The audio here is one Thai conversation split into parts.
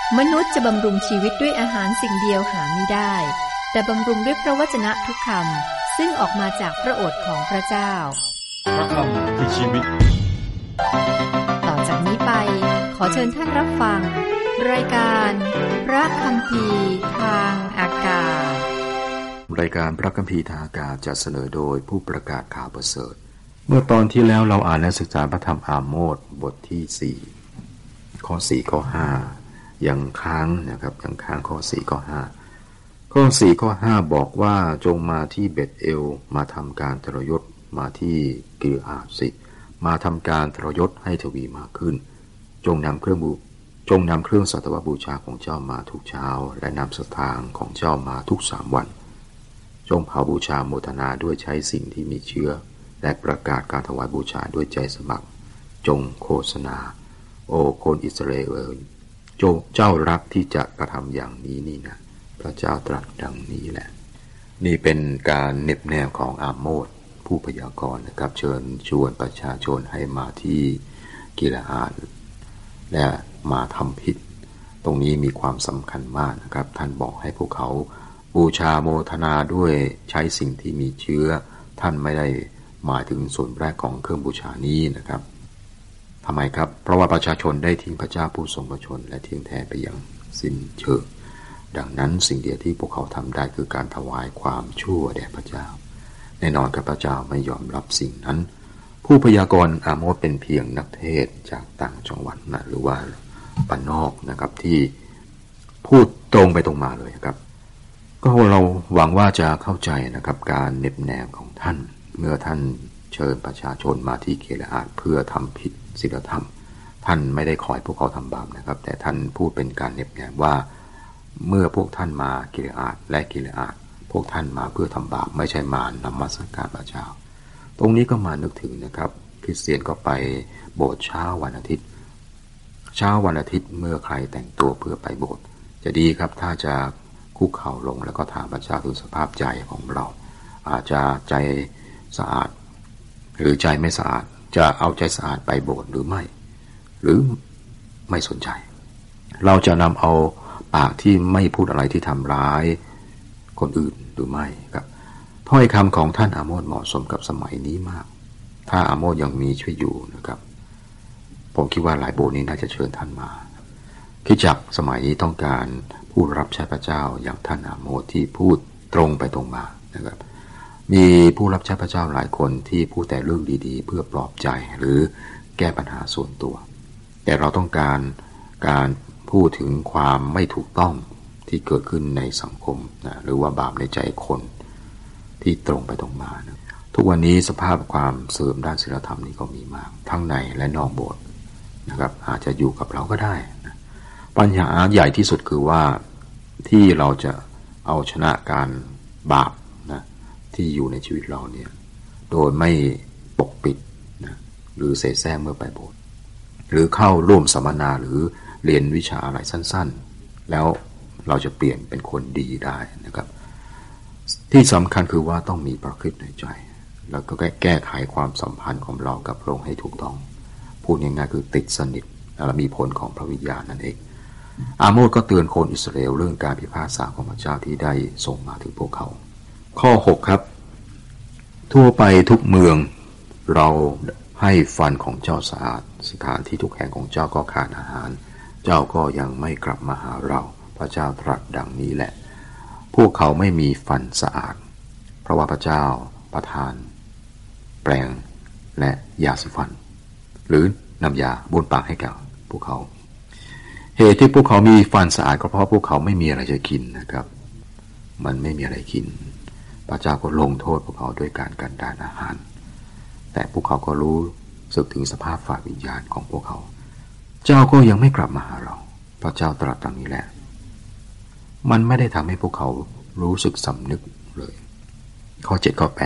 มนุษย์จะบำรุงชีวิตด้วยอาหารสิ่งเดียวหาไม่ได้แต่บำรุงด้วยพระวจนะทุกคำซึ่งออกมาจากพระโอษฐ์ของพระเจ้าพระคำคือชีวิตต่อจากนี้ไปขอเชิญท่านรับฟังรายการพระคัมภีร์ทางอากาศรายการพระคัมภีร์ทางอากาศจะเสนอโดยผู้ประกาศข่าวประเสริฐเมื่อตอนที่แล้วเราอ่านและศึกษาพระธรรมอาโมสบทที่4ข้อ4ข้อ5ยังค้างนะครับยังค้างข้อ4ข้อ5ข้อ4ข้อ5บอกว่าจงมาที่เบธเอลมาทำการทรยศมาที่กิลอาดสิมาทำการทรยศให้ทวีมากขึ้นจงนำเครื่องสัตวบูชาของเจ้ามาทุกเช้าและนำสตางค์ของเจ้ามาทุก3 วันจงเผาบูชาโมทนาด้วยใช้สิ่งที่มีเชื้อและประกาศการถวายบูชาด้วยใจสมัครจงโฆษณาโอ้คนอิสราเอลเจ้ารักที่จะกระทำอย่างนี้นี่นะพระเจ้าตรัสดังนี้แหละนี่เป็นการเน็บแนมของอาโมสผู้พยากรณ์นะครับเชิญชวนประชาชนให้มาที่กิลอาดและมาทำผิดตรงนี้มีความสำคัญมากนะครับท่านบอกให้พวกเขาบูชาโมทนาด้วยใช้สิ่งที่มีเชื้อท่านไม่ได้หมายถึงส่วนแรกของเครื่องบูชานี้นะครับทำไมครับเพราะว่าประชาชนได้ทิ้งพระเจ้าผู้ทรงพระชนและทิ้งแท้ไปอย่างสิ้นเชิงดังนั้นสิ่งเดียวที่พวกเขาทำได้คือการถวายความชั่วแด่พระเจ้าแน่นอนกับพระเจ้าไม่ยอมรับสิ่งนั้นผู้พยากรณ์อาโมสเป็นเพียงนักเทศจากต่างจังหวัดนะหรือว่าบ้านนอกนะครับที่พูดตรงไปตรงมาเลยครับก็เราหวังว่าจะเข้าใจนะครับการเน็บแนมของท่านเมื่อท่านเชิญประชาชนมาที่กิลอาดเพื่อทำผิดศีลธรรมท่านไม่ได้ขอให้พวกเขาทำบาปนะครับแต่ท่านพูดเป็นการเน็บแนมว่าเมื่อพวกท่านมากิลอาดและกิลอาดพวกท่านมาเพื่อทำบาปไม่ใช่มานมัสการพระเจ้าตรงนี้ก็มานึกถึงนะครับคริสเตียนก็ไปโบสถ์เช้าวันอาทิตย์เมื่อใครแต่งตัวเพื่อไปโบสถ์จะดีครับถ้าจะคุกเข่าลงแล้วก็ถามพระเจ้าถึงสภาพใจของเราอาจจะใจสะอาดหรือใจไม่สะอาดจะเอาใจสะอาดไปโบสถ์หรือไม่หรือไม่สนใจเราจะนำเอาปากที่ไม่พูดอะไรที่ทำร้ายคนอื่นหรือไม่ครับถ้อยคำของท่านอาโมสเหมาะสมกับสมัยนี้มากถ้าอาโมสยังมีชีวิตอยู่นะครับผมคิดว่าหลายโบสถ์นี้น่าจะเชิญท่านมาคริสตจักรสมัยนี้ต้องการผู้รับใช้พระเจ้าอย่างท่านอาโมสที่พูดตรงไปตรงมานะครับมีผู้รับใช้พระเจ้าหลายคนที่พูดแต่เรื่องดีๆเพื่อปลอบใจหรือแก้ปัญหาส่วนตัวแต่เราต้องการพูดถึงความไม่ถูกต้องที่เกิดขึ้นในสังคมนะหรือว่าบาปในใจคนที่ตรงไปตรงมานะทุกวันนี้สภาพความเสื่อมด้านศีลธรรมนี่ก็มีมากทั้งในและนอกโบสถ์นะครับอาจจะอยู่กับเราก็ได้นะปัญหาใหญ่ที่สุดคือว่าที่เราจะเอาชนะการบาปนะที่อยู่ในชีวิตเราเนี่ยโดยไม่ปกปิดนะหรือเสแสร้งเมื่อไปโบสถ์หรือเข้าร่วมสัมมนาหรือเรียนวิชาอะไรสั้นๆแล้วเราจะเปลี่ยนเป็นคนดีได้นะครับที่สำคัญคือว่าต้องมีพระคริสต์ในใจแล้วก็แก้ไขความสัมพันธ์ของเรากับพระองค์ให้ถูกต้องพูดง่ายๆคือติดสนิทและมีผลของพระวิญญาณนั่นเองอาโมสก็เตือนคนอิสราเอลเรื่องการพิพากษาของพระเจ้าที่ได้ส่งมาถึงพวกเขาข้อ6ครับทั่วไปทุกเมืองเราให้ฟันของเจ้าสะอาดสถานที่ทุกแห่งของเจ้าก็ขาดอาหารเจ้าก็ยังไม่กลับมาหาเราพระเจ้าตรัสดังนี้แหละพวกเขาไม่มีฟันสะอาดเพราะว่าพระเจ้าประทานแปรงและยาสีฟันหรือน้ำยาบ้วนปากให้แก่พวกเขาเหตุที่พวกเขามีฟันสะอาดก็เพราะพวกเขาไม่มีอะไรจะกินนะครับมันไม่มีอะไรกินพระเจ้าก็ลงโทษพวกเขาด้วยการกันดารอาหารแต่พวกเขาก็รู้สึกถึงสภาพฝ่ายวิญญาณของพวกเขาเจ้าก็ยังไม่กลับมาหาเราพระเจ้าตรัสดังนี้แหละมันไม่ได้ทำให้พวกเขารู้สึกสำนึกเลยข้อ7ข้อ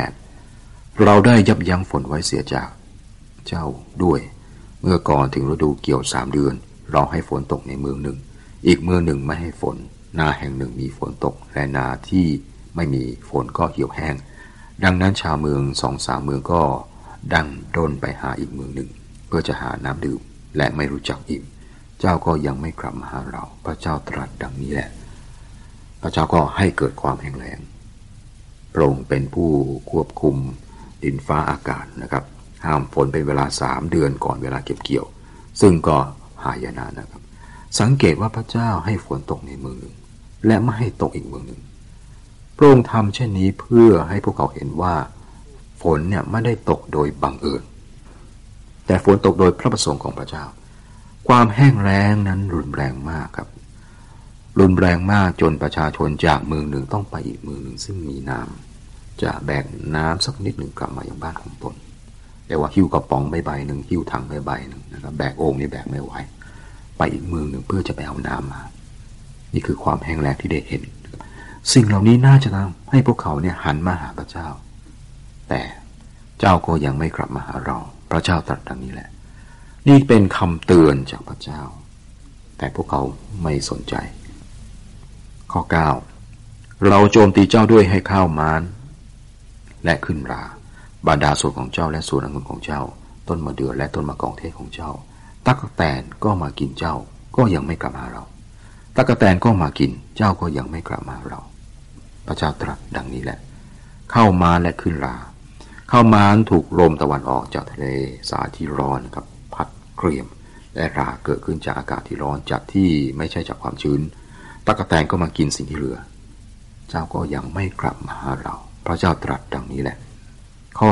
8เราได้ยับยั้งฝนไว้เสียจากเจ้าด้วยเมื่อก่อนถึงฤดูเกี่ยว3 เดือนเราให้ฝนตกในเมืองหนึ่งอีกเมืองหนึ่งไม่ให้ฝนนาแห่งหนึ่งมีฝนตกและนาที่ไม่มีฝนก็เหี่ยวแห้งดังนั้นชาวเมือง2-3 เมืองก็ดันด้นไปหาอีกเมืองหนึ่งเพื่อจะหาน้ำดื่มและไม่รู้จักอิ่มเจ้าก็ยังไม่กลับมาหาเราพระเจ้าตรัสดังนี้แหละพระเจ้าก็ให้เกิดความแห้งแล้งพระองค์เป็นผู้ควบคุมดินฟ้าอากาศนะครับห้ามฝนเป็นเวลา3 เดือนก่อนเวลาเก็บเกี่ยวซึ่งก็หายนะนะครับสังเกตว่าพระเจ้าให้ฝนตกในเมืองหนึ่งและไม่ให้ตกอีกเมืองหนึ่งพระองค์ทำเช่นนี้เพื่อให้พวกเขาเห็นว่าฝนเนี่ยไม่ได้ตกโดยบังเอิญแต่ฝนตกโดยพระประสงค์ของพระเจ้าความแห้งแล้งนั้นรุนแรงมากครับรุนแรงมากจนประชาชนจากเมืองหนึ่งต้องไปอีกเมืองหนึ่งซึ่งมีน้ำจะแบกน้ำสักนิดหนึ่งกลับมายังบ้านของตนแต่ว่าหิ้วกระป๋องใบหนึ่งหิ้วถังใบหนึ่งนะครับแบกโอ่งนี่แบกไม่ไหวไปอีกเมืองหนึ่งเพื่อจะไปเอาน้ำมานี่คือความแห้งแล้งที่ได้เห็นสิ่งเหล่านี้น่าจะทำให้พวกเขาเนี่ยหันมาหาพระเจ้าแต่เจ้าก็ยังไม่กลับมาหาเราพระเจ้าตรัสดังนี้แหละนี่เป็นคำเตือนจากพระเจ้าแต่พวกเขาไม่สนใจข้อ 9เราโจมตีเจ้าด้วยให้ข้าวม้านและขึ้นราบรรดาส่วนของเจ้าและส่วนองุ่นของเจ้าต้นมะเดื่อและต้นมะกอกเทศของเจ้าตั๊กแตนก็มากินเจ้าก็ยังไม่กลับมาเราตั๊กแตนก็มากินเจ้าก็ยังไม่กลับมาเราพระเจ้าตรัสดังนี้แหละข้าวม้านและขึ้นราข้าวม้านถูกลมตะวันออกจากทะเลสาที่ร้อนครับพัดเกรียมและราเกิดขึ้นจากอากาศที่ร้อนจากที่ไม่ใช่จากความชื้นตั๊กแตนก็มากินสิ่งที่เหลือเจ้าก็ยังไม่กลับมาหาเราพระเจ้าตรัสดังนี้แหละข้อ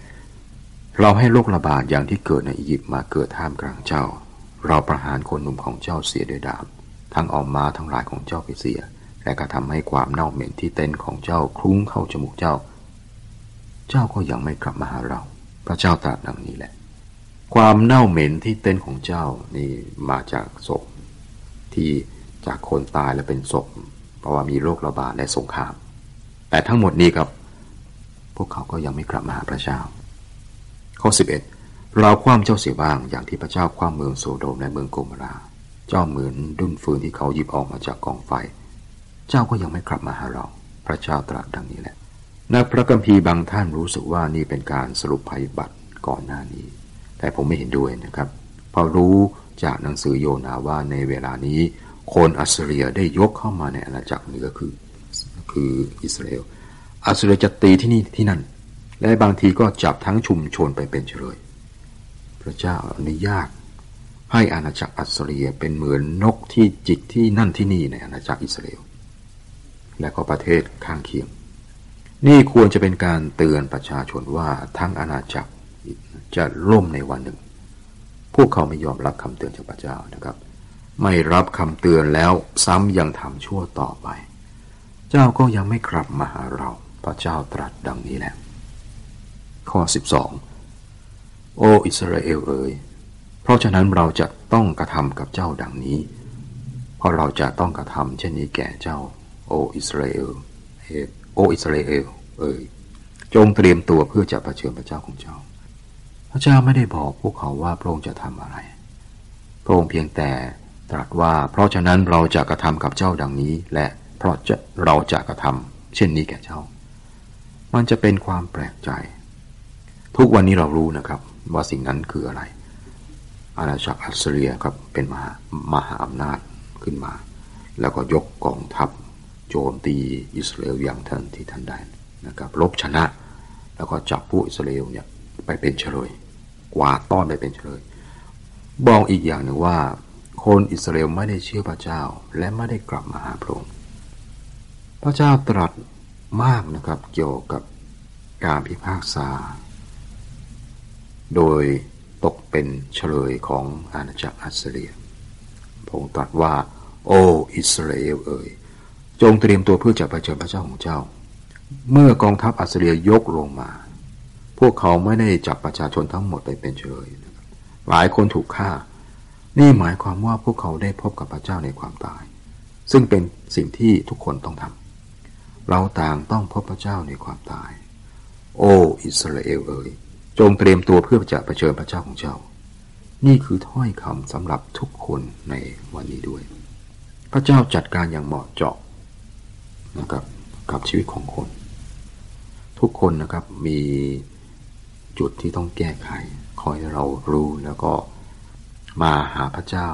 10เราให้โรคระบาดอย่างที่เกิดในอียิปต์มาเกิดท่ามกลางเจ้าเราประหารคนหนุ่มของเจ้าเสียด้วยดาบทั้งออกมาทั้งหลายของเจ้าไปเสียและกระทำให้ความเน่าเหม็นที่เต็นท์ของเจ้าคลุ้งเข้าจมูกเจ้าก็ยังไม่กลับมาหาเราพระเจ้าตรัสดังนี้แหละความเน่าเหม็นที่เต็นท์ของเจ้านี่มาจากศพที่จากคนตายและเป็นศพเพราะว่ามีโรคระบาดและสงครามแต่ทั้งหมดนี้ครับพวกเขาก็ยังไม่กลับมาหาพระเจ้าข้อ 11เราคว่ำเจ้าเสียบ้างอย่างที่พระเจ้าคว่ำเมืองโซโดมและเมืองโกโมราเจ้าเหมือนดุ้นฟืนที่เขาหยิบออกมาจากกองไฟเจ้าก็ยังไม่กลับมาหาเราพระเจ้าตรัสดังนี้แหละนักพระคัมภีร์บางท่านรู้สึกว่านี่เป็นการสรุปภัยพิบัติก่อนหน้านี้แต่ผมไม่เห็นด้วยนะครับเพราะรู้จากหนังสือโยนาว่าในเวลานี้คนอัสซีเรียได้ยกเข้ามาในอาณาจักรเหนือคืออิสราเอลอัสซีเรียจะตีที่นี่ที่นั่นและบางทีก็จับทั้งชุมชนไปเป็นเฉลยพระเจ้าอนุญาตให้อาณาจักรอัสซีเรียเป็นเหมือนนกที่จิกที่นั่นที่นี่ในอาณาจักรอิสราเอลและก็ประเทศข้างเคียงนี่ควรจะเป็นการเตือนประชาชนว่าทั้งอาณาจักรจะล่มในวันหนึ่งพวกเขาไม่ยอมรับคำเตือนจากพระเจ้านะครับไม่รับคำเตือนแล้วซ้ำยังทำชั่วต่อไปเจ้าก็ยังไม่กลับมาหาเราพระเจ้าตรัสดังนี้แหละข้อ 12โอ้อิสราเอลเอ๋ยเพราะฉะนั้นเราจะต้องกระทำกับเจ้าดังนี้เพราะเราจะต้องกระทำเช่นนี้แก่เจ้าโอ้อิสราเอลเอ๋ยจงเตรียมตัวเพื่อจะเผชิญพระเจ้าของเจ้าพระเจ้าไม่ได้บอกพวกเขาว่าพระองค์จะทำอะไรพระองค์เพียงแต่ตรัสว่าเพราะฉะนั้นเราจะกระทำกับเจ้าดังนี้และเพราะเราจะกระทำเช่นนี้แก่เจ้ามันจะเป็นความแปลกใจทุกวันนี้เรารู้นะครับว่าสิ่งนั้นคืออะไรอาณาจักรอัสซีเรียครับเป็นมหาอำนาจขึ้นมาแล้วก็ยกกองทัพโจมตีอิสราเอลอย่างทันที่ทันใดนะครับรบชนะแล้วก็จับผู้อิสราเอลเนี่ยไปเป็นเฉลยกวาดต้อนไปเป็นเฉลยบอกอีกอย่างหนึ่งว่าคนอิสราเอลไม่ได้เชื่อพระเจ้าและไม่ได้กลับมาหาพระองค์พระเจ้าตรัสมากนะครับเกี่ยวกับการพิพากษาโดยตกเป็นเฉลยของอาณาจักรอัสซีเรียพระองค์ตรัสว่าโอ้อิสราเอลเอ๋ยจงเตรียมตัวเพื่อจะเผชิญพระเจ้าของเจ้าเมื่อกองทัพอัสซีเรียยกลงมาพวกเขาไม่ได้จับประชาชนทั้งหมดไปเป็นเฉลยหลายคนถูกฆ่านี่หมายความว่าพวกเขาได้พบกับพระเจ้าในความตายซึ่งเป็นสิ่งที่ทุกคนต้องทำเราต่างต้องพบพระเจ้าในความตายโอ้อิสราเอลเอ๋ยจงเตรียมตัวเพื่อจะเผชิญพระเจ้าของเจ้านี่คือถ้อยคำสำหรับทุกคนในวันนี้ด้วยพระเจ้าจัดการอย่างเหมาะเจาะนะครับกับชีวิตของคนทุกคนนะครับมีจุดที่ต้องแก้ไขขอให้เรารู้แล้วก็มาหาพระเจ้า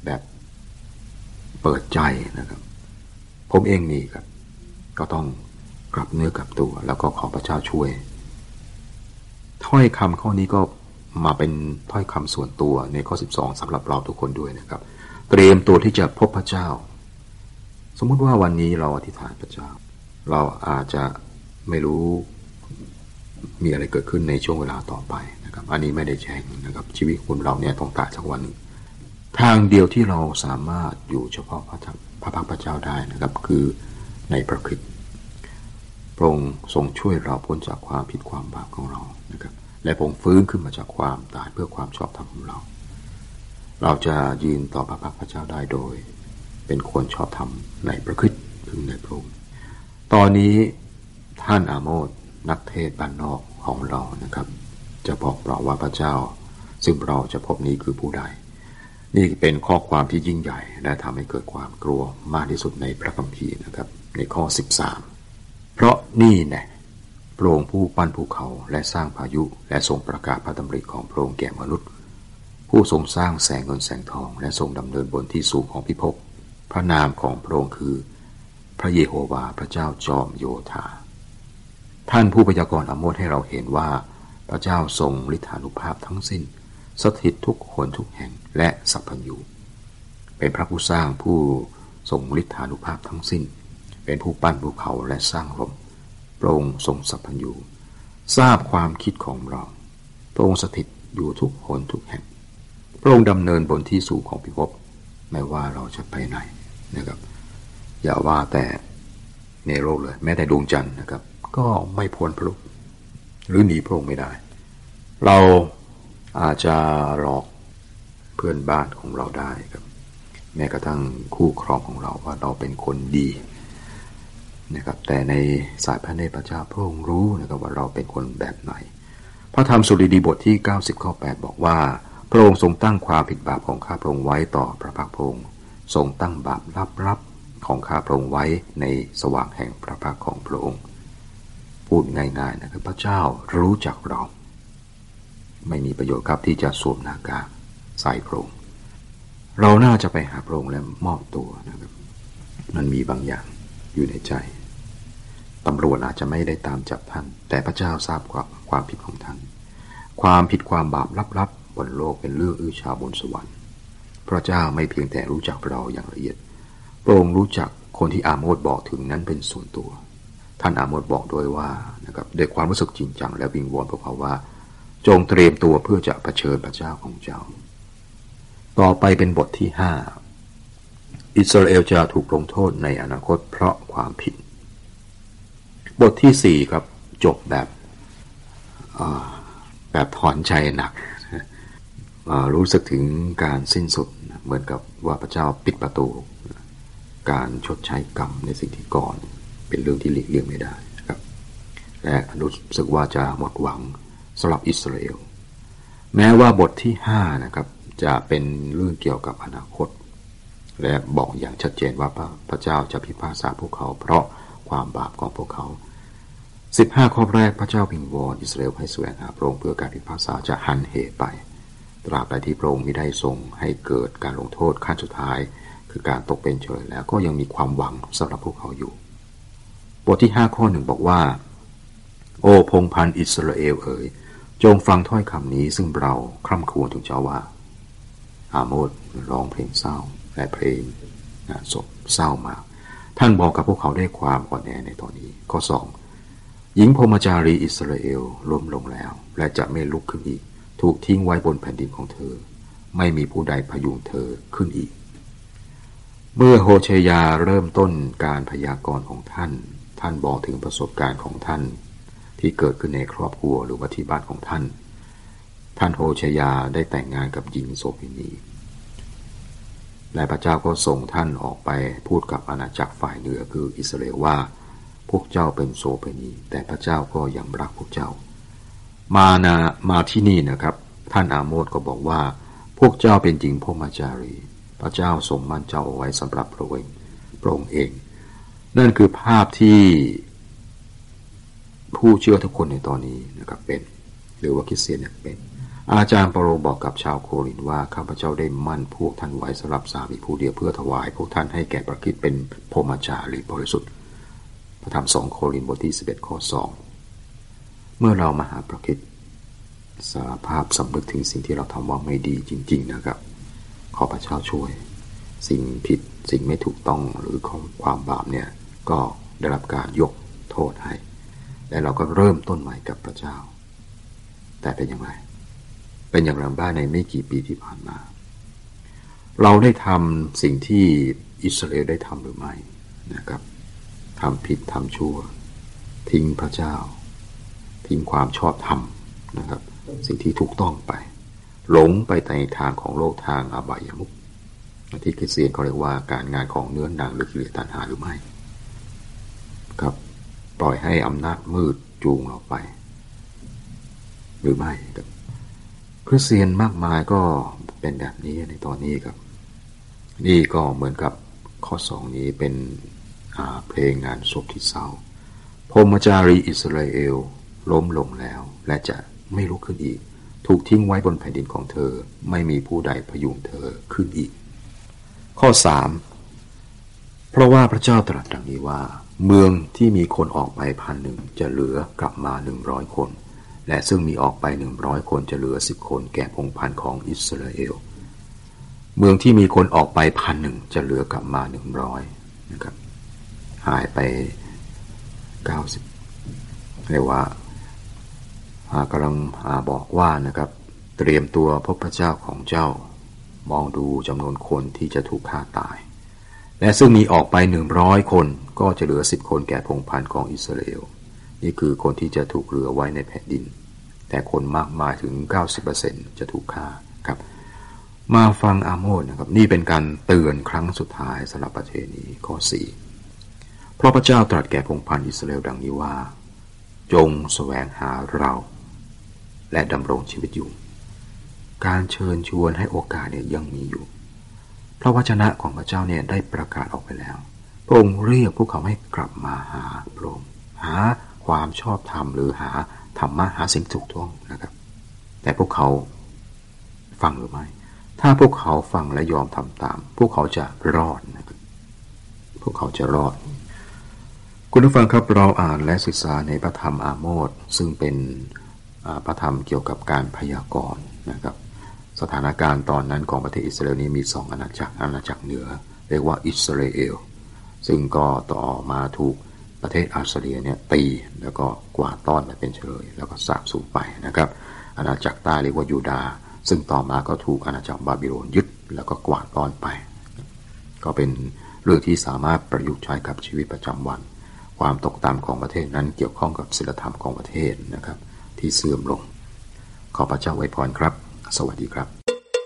แบบเปิดใจนะครับผมเองมีครับก็ต้องกลับเนื้อกลับตัวแล้วก็ขอพระเจ้าช่วยถ้อยคำข้อนี้ก็มาเป็นถ้อยคำส่วนตัวในข้อ12สำหรับเราทุกคนด้วยนะครับเตรียมตัวที่จะพบพระเจ้าสมมุติว่าวันนี้เราอธิษฐานพระเจ้าเราอาจจะไม่รู้มีอะไรเกิดขึ้นในช่วงเวลาต่อไปนะครับอันนี้ไม่ได้แช่งนะครับชีวิตคนเราเนี่ยต้องตายสักวันหนึ่งทางเดียวที่เราสามารถอยู่เฉพาะพระพักพระเจ้าได้นะครับคือในพระคริสต์พระองค์ทรงช่วยเราพ้นจากความผิดความบาปของเรานะครับและพระองค์ฟื้นขึ้นมาจากความตายเพื่อความชอบธรรมของเราเราจะยืนต่อพระพักพระเจ้าได้โดยเป็นคนชอบธรรมในพระคริสต์คือในพระองค์ตอนนี้ท่านอาโมสนักเทศน์บ้านนอกของเรานะครับจะบอกเราว่าพระเจ้าซึ่งเราจะพบนี้คือผู้ใดนี่เป็นข้อความที่ยิ่งใหญ่และทำให้เกิดความกลัวมากที่สุดในพระคัมภีร์นะครับในข้อ13เพราะนี่แน่พระองค์ผู้ปั้นภูเขาและสร้างพายุและทรงประกาศพระดำริของพระองค์แก่มนุษย์ผู้ทรงสร้างแสงเงินแสงทองและทรงดำเนินบนที่สูงของพิภพพระนามของพระองค์คือพระเยโฮวาห์พระเจ้าจอมโยธาท่านผู้พยากรณ์อาโมสให้เราเห็นว่าพระเจ้าทรงฤทธานุภาพทั้งสิ้นสถิตทุกคนทุกแห่งและสัพพัญญูเป็นพระผู้สร้างผู้ทรงฤทธานุภาพทั้งสิ้นเป็นผู้ปั้นภูเขาและสร้างลมพระองค์ทรงสัพพัญญูทราบความคิดของเราพระองค์สถิตอยู่ทุกคนทุกแห่งพระองค์ดำเนินบนที่สูงของพิภพไม่ว่าเราจะไปไหนนะครับอย่าว่าแต่ในโลกเลยแม้แต่ดวงจันทร์นะครับก็ไม่พ้นพระองค์หรือหนีพระองค์ไม่ได้เราอาจจะหลอกเพื่อนบ้านของเราได้ครับแม้กระทั่งคู่ครองของเราว่าเราเป็นคนดีนะครับแต่ในสายพระเนตรพระเจ้าพระองค์รู้นะครับว่าเราเป็นคนแบบไหนพระธรรมสุรีดีบทที่90ข้อ8บอกว่าพระองค์ทรงตั้งความผิดบาปของข้าพระองค์ไว้ต่อพระพักพระองค์ทรงตั้งบาปลับๆของข้าพระองค์ไว้ในสว่างแห่งพระพักของพระองค์พูดง่ายๆนะครับพระเจ้ารู้จักเราไม่มีประโยชน์ครับที่จะสวมหน้ากากใส่พระองค์เราน่าจะไปหาพระองค์และมอบตัวนะครับมันมีบางอย่างอยู่ในใจตำรวจอาจจะไม่ได้ตามจับท่านแต่พระเจ้าทราบความผิดของท่านความผิดความบาปลับๆบนโลกเป็นเรื่องอื้อฉาวบนสวรรค์พระเจ้าไม่เพียงแต่รู้จักเราอย่างละเอียดพระองค์รู้จักคนที่อาโมสบอกถึงนั้นเป็นส่วนตัวท่านอาโมสบอกด้วยว่านะครับด้วยความรู้สึกจริงจังและวิงวอนพวกเขาว่าจงเตรียมตัวเพื่อจะเผชิญพระเจ้าของเจ้าต่อไปเป็นบทที่5อิสราเอลจะถูกลงโทษในอนาคตเพราะความผิดบทที่4ครับจบแบบถอนใจหนักรู้สึกถึงการสิ้นสุดเหมือนกับว่าพระเจ้าปิดประตูการชดใช้กรรมในสิ่งที่ก่อนเป็นเรื่องที่หลีกเลี่ยงไม่ได้ครับและรู้สึกว่าจะหมดหวังสำหรับอิสราเอลแม้ว่าบทที่5นะครับจะเป็นเรื่องเกี่ยวกับอนาคตและบอกอย่างชัดเจนว่าพระเจ้าจะพิพากษาพวกเขาเพราะความบาปของพวกเขา15ข้อแรกพระเจ้าวิงวอนอิสราเอลให้แสวงหาพระองค์เพื่อการพิพากษาจะหันเหไปตราบใดที่พระองค์มิได้ทรงให้เกิดการลงโทษขั้นสุดท้ายคือการตกเป็นเฉลยแล้วก็ยังมีความหวังสำหรับพวกเขาอยู่บทที่5ข้อ1บอกว่าโอ้พงศ์พันธุ์อิสราเอลเอ๋ยจงฟังถ้อยคำนี้ซึ่งเราคร่ำครวญถึงเจ้าว่าอาโมสร้องเพลงเศร้าและเพลงศพเศร้ามากท่านบอกกับพวกเขาได้ความอ่อนแอในตอนนี้ข้อ2หญิงพรหมจารีอิสราเอลล้มลงแล้วและจะไม่ลุกขึ้นอีกถูกทิ้งไว้บนแผ่นดินของเธอไม่มีผู้ใดพยุงเธอขึ้นอีกเมื่อโฮเชยาเริ่มต้นการพยากรณ์ของท่านบอกถึงประสบการณ์ของท่านที่เกิดขึ้นในครอบครัวหรือว่าที่บ้านของท่านโฮเชยาได้แต่งงานกับหญิงโสเภณีและพระเจ้าก็ส่งท่านออกไปพูดกับอาณาจักรฝ่ายเหนือคืออิสราเอลว่าพวกเจ้าเป็นโสเภณีแต่พระเจ้าก็ยังรักพวกเจ้ามาที่นี่นะครับท่านอาโมสก็บอกว่าพวกเจ้าเป็นหญิงพรหมจารีพระเจ้าทรงมั่นเจ้าเอาไว้สำหรับพระองค์เองนั่นคือภาพที่ผู้เชื่อทุกคนในตอนนี้นะครับเป็นหรือว่าคริสเตียนเป็นอาจารย์เปาโลบอกกับชาวโครินธ์ว่าข้าพเจ้าได้มั่นพวกท่านไว้สำหรับสามีผู้เดียวเพื่อถวายพวกท่านให้แก่พระคริสต์เป็นพรหมจารีบริสุทธิ์พระธรรม2 โครินธ์บทที่ 11 ข้อ 2เมื่อเรามาหาพระคริสต์สารภาพสำนึกถึงสิ่งที่เราทำว่าไม่ดีจริงๆนะครับขอพระเจ้าช่วยสิ่งผิดสิ่งไม่ถูกต้องหรือของความบาปเนี่ยก็ได้รับการยกโทษให้และเราก็เริ่มต้นใหม่กับพระเจ้าแต่เป็นอย่างไรเป็นอย่างไรบ้างในไม่กี่ปีที่ผ่านมาเราได้ทำสิ่งที่อิสราเอลได้ทำหรือไม่นะครับทำผิดทำชั่วทิ้งพระเจ้าทิ้งความชอบธรรมนะครับสิ่งที่ถูกต้องไปหลงไปในทางของโลกทางอบายมุขที่คริสเตียนเขาเรียกว่าการงานของเนื้อหนังหรือกิเลสตัณหาหรือไม่ครับปล่อยให้อำนาจมืดจูงเราไปหรือไม่ครับคริสเตียนมากมายก็เป็นแบบนี้ในตอนนี้ครับนี่ก็เหมือนกับข้อ2นี้เป็นเพลงงานศพที่เศร้าพรหมจารีอิสราเอลล้มลงแล้วและจะไม่ลุกขึ้นอีกถูกทิ้งไว้บนแผ่นดินของเธอไม่มีผู้ใดพยุงเธอขึ้นอีกข้อ3เพราะว่าพระเจ้าตรัสดังนี้ว่าเมืองที่มีคนออกไป 1,000 จะเหลือกลับมา100 คนและซึ่งมีออกไป100 คนจะเหลือ10 คนแก่พงศ์พันธุ์ของอิสราเอลเมืองที่มีคนออกไป 1,000 จะเหลือกลับมา100นะครับหายไป90เรียกว่ากำลังบอกว่านะครับเตรียมตัวพบพระเจ้าของเจ้ามองดูจำนวนคนที่จะถูกฆ่าตายและซึ่งมีออกไป100 คนก็จะเหลือ10 คนแก่พงศ์พันธุ์ของอิสราเอลนี่คือคนที่จะถูกเหลือไว้ในแผ่นดินแต่คนมากมายถึง 90% จะถูกฆ่าครับมาฟังอาโมสนะครับนี่เป็นการเตือนครั้งสุดท้ายสำหรับประเทศนี้ข้อ4เพราะพระเจ้าตรัสแก่พงศ์พันธุ์อิสราเอลดังนี้ว่าจงแสวงหาเราและดำรงชีวิตอยู่การเชิญชวนให้โอกาสเนี่ยยังมีอยู่เพราะวจนะของพระเจ้าเนี่ยได้ประกาศออกไปแล้วพระองค์เรียกพวกเขาให้กลับมาหาพระองค์หาความชอบธรรมหรือหาธรรมะหาสิ่งถูกต้องนะครับแต่พวกเขาฟังหรือไม่ถ้าพวกเขาฟังและยอมทำตามพวกเขาจะรอดนะครับพวกเขาจะรอดคุณผู้ฟังครับเราอ่านและศึกษาในพระธรรมอาโมสซึ่งเป็นพระธรรมเกี่ยวกับการพยากรณ์นะครับสถานการณ์ตอนนั้นของประเทศอิสราเอลนี้มี2อาณาจักรเหนือเรียกว่าอิสราเอลซึ่งก็ต่อมาถูกประเทศอัสซีเรียเนี่ยตีแล้วก็กวาดต้อนไปเป็นเฉลยแล้วก็สาบสูญไปนะครับอาณาจักรใต้เรียกว่ายูดาห์ซึ่งต่อมาก็ถูกอาณาจักรบาบิโลนยึดแล้วก็กวาดต้อนไปก็เป็นเรื่องที่สามารถประยุกต์ใช้กับชีวิตประจำวันความตกต่ำของประเทศนั้นเกี่ยวข้องกับศีลธรรมของประเทศนะครับที่เสื่อมลงขอพระเจ้าอวยพรครับสวัสดีครับ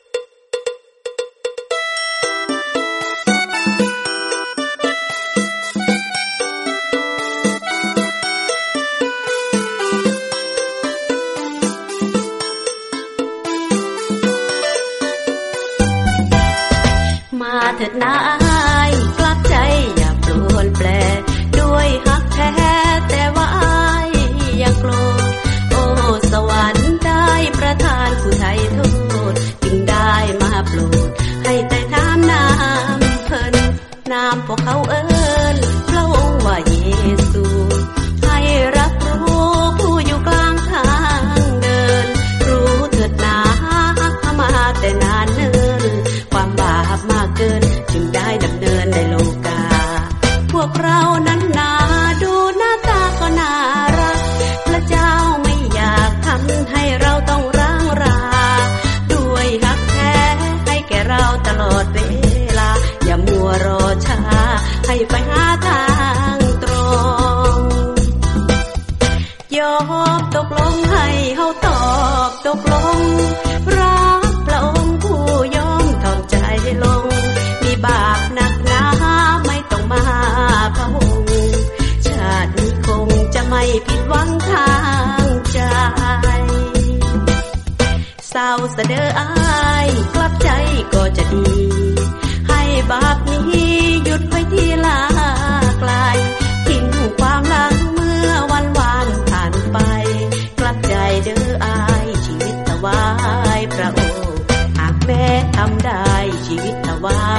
มาเถิดนายกลับใจอย่าปรวนแปรด้วยฮักแท้แต่ว่าอ้ายอย่าโกรธโอ้สวรรค์ได้ประทานผู้ไถ่โทษจึงได้มาโปรดให้ไต่ถามน้ำเพิ่นน้ำพวกเขาเอิ้นพระองค์ว่าเยซูให้รับรู้ผู้อยู่กลางทางเดินรู้เถิดนามาแต่นานเนิ่นความบาปมากเกินจึงได้ดำเนินในโลกาพวกเรานั้นนาดูหน้าตาก็น่ารักพระเจ้าไม่อยากทำให้เราต้องร้างราด้วยฮักแท้ให้แก่เราตลอดเวลาอย่ามัวรอช้าให้ไปหาทางตรงยอมตกลงให้เฮาตอบตกลงรักพระองค์ผู้ยอมทอมใจลงมีบาปหนักหนาไม่ต้องมาพะวงชาตินี้คงจะไม่ผิดหวังทางใจเศร้าเสดออายกลับใจก็จะดีให้บาปนี้หยุดไว้ที่ลาไกลทิ้งความหลังเมื่อวันวานผ่านไปกลับใจเด้ออายชีวิตตะวันชีวิตถวา